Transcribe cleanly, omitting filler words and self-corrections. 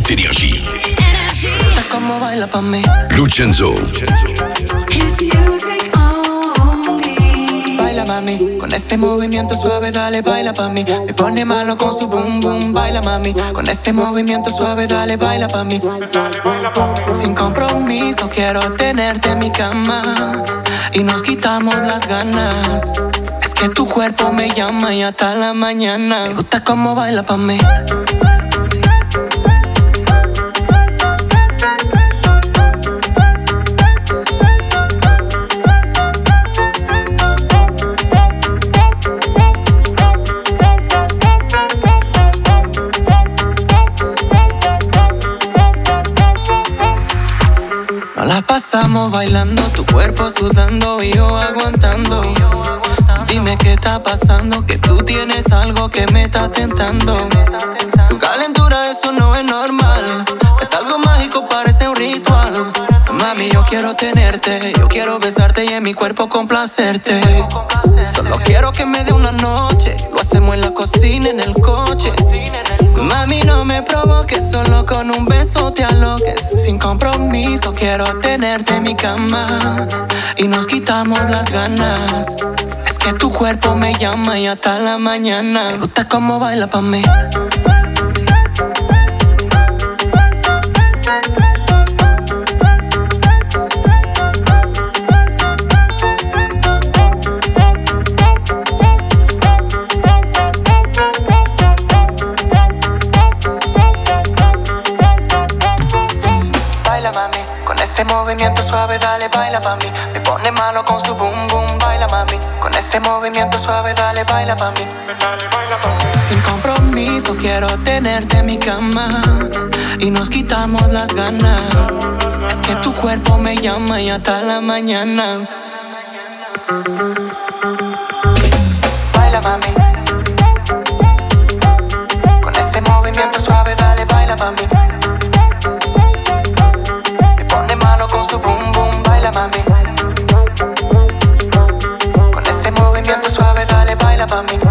Énergie. Como baila pa' mí. Lucenzo. Baila mami, con ese movimiento suave, dale, baila pa' mí. Me pone malo con su boom boom, baila mami. Con ese movimiento suave, dale, baila pa' mí. Sin compromiso quiero tenerte en mi cama y nos quitamos las ganas. Es que tu cuerpo me llama y hasta la mañana. Me gusta cómo baila pa' mí. La pasamos bailando, tu cuerpo sudando y yo aguantando. Dime qué está pasando, que tú tienes algo que me está tentando. Tu calentura, eso no es normal. Es algo mágico, parece un ritual. Mami, yo quiero tenerte, yo quiero besarte y en mi cuerpo complacerte. Solo quiero que me dé una noche, lo hacemos en la cocina, en el coche. Mami, no me provoques, solo con un beso te aloques. Sin compromiso quiero tenerte en mi cama y nos quitamos las ganas. Es que tu cuerpo me llama y hasta la mañana. Me gusta cómo baila pa' mí. Mami, con ese movimiento suave, dale, baila pa' mí. Me pone malo con su boom boom, baila mami. Con ese movimiento suave, dale, baila pa' mí. Sin compromiso quiero tenerte en mi cama y nos quitamos las ganas. Es que tu cuerpo me llama y hasta la mañana. Baila mami, con ese movimiento suave, dale, baila pa' mí. Con su boom boom, baila mami. Con ese movimiento suave, dale, baila pa' mí.